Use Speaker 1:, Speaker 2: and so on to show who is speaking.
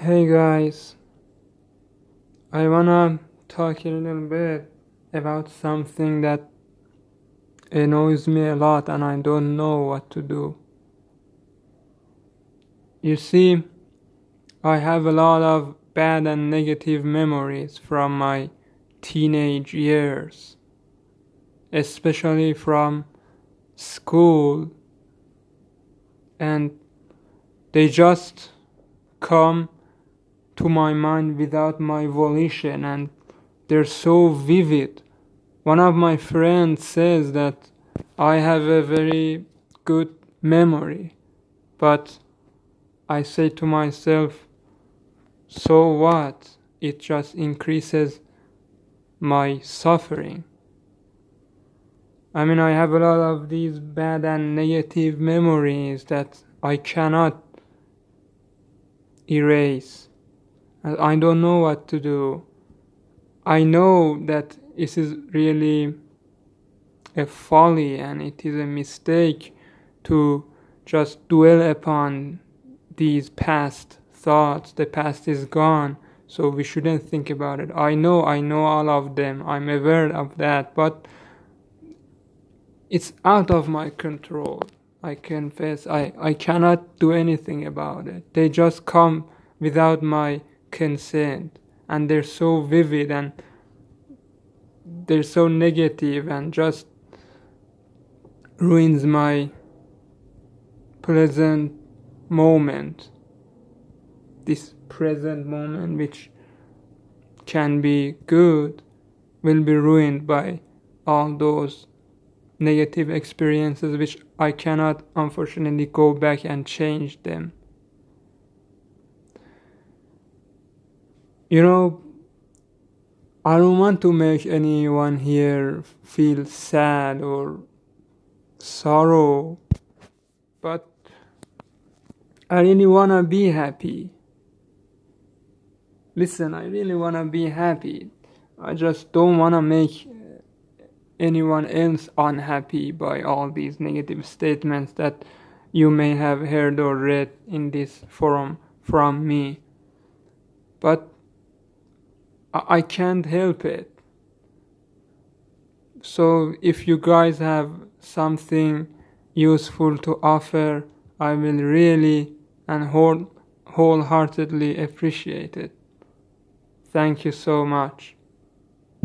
Speaker 1: Hey guys, I wanna talk a little bit about something that annoys me a lot and I don't know what to do. You see, I have a lot of bad and negative memories from my teenage years, especially from school, and they just come to my mind without my volition and they're so vivid. One of my friends says that I have a very good memory, but I say to myself, so what? It just increases my suffering. I have a lot of these bad and negative memories that I cannot erase. I don't know what to do. I know that this is really a folly and it is a mistake to just dwell upon these past thoughts. The past is gone, so we shouldn't think about it. I know all of them. I'm aware of that, but it's out of my control. I confess I cannot do anything about it. They just come without my consent, and they're so vivid and they're so negative and just ruins my pleasant moment. This present moment, which can be good, will be ruined by all those negative experiences which I cannot unfortunately go back and change them. I don't want to make anyone here feel sad or sorrow, but I really want to be happy. Listen, I really want to be happy. I just don't want to make anyone else unhappy by all these negative statements that you may have heard or read in this forum from me. But I can't help it. So if you guys have something useful to offer, I will really and wholeheartedly appreciate it. Thank you so much.